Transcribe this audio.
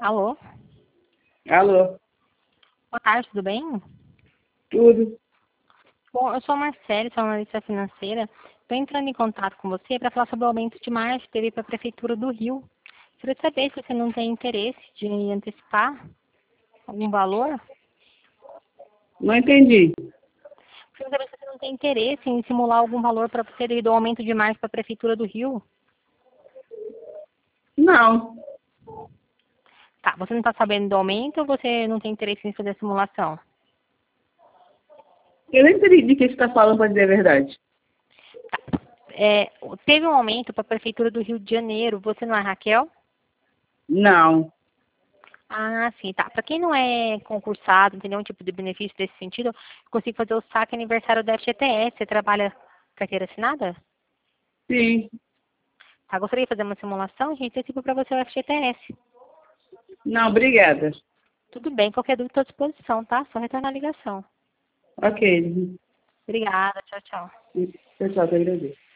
Alô? Alô, Boa tarde, tudo bem? tudo? Bom, eu sou a Marcele, sou analista financeira. Estou entrando em contato com você para falar sobre o aumento de margem que teve para a Prefeitura do Rio. Queria saber se você não tem interesse de antecipar algum valor. Não entendi. Queria saber se você não tem interesse em simular algum valor para você devido ao aumento de margem para a Prefeitura do Rio. Não, Tá, você não está sabendo do aumento ou você não tem interesse em fazer a simulação? eu nem entendi de que você está falando, para dizer a verdade. É, teve um aumento para a Prefeitura do Rio de Janeiro. Você não é Raquel? Não, Ah, sim, tá. Para quem não é concursado, entendeu? Um tipo de benefício desse sentido, eu consigo fazer o saque aniversário da FGTS. Você trabalha carteira assinada? sim, Tá, gostaria de fazer uma simulação, gente? Eu tipo para você o FGTS. não, obrigada. Tudo bem, qualquer dúvida estou à disposição, tá? Só retornar a ligação. Ok, Obrigada, tchau, tchau. pessoal, te agradeço.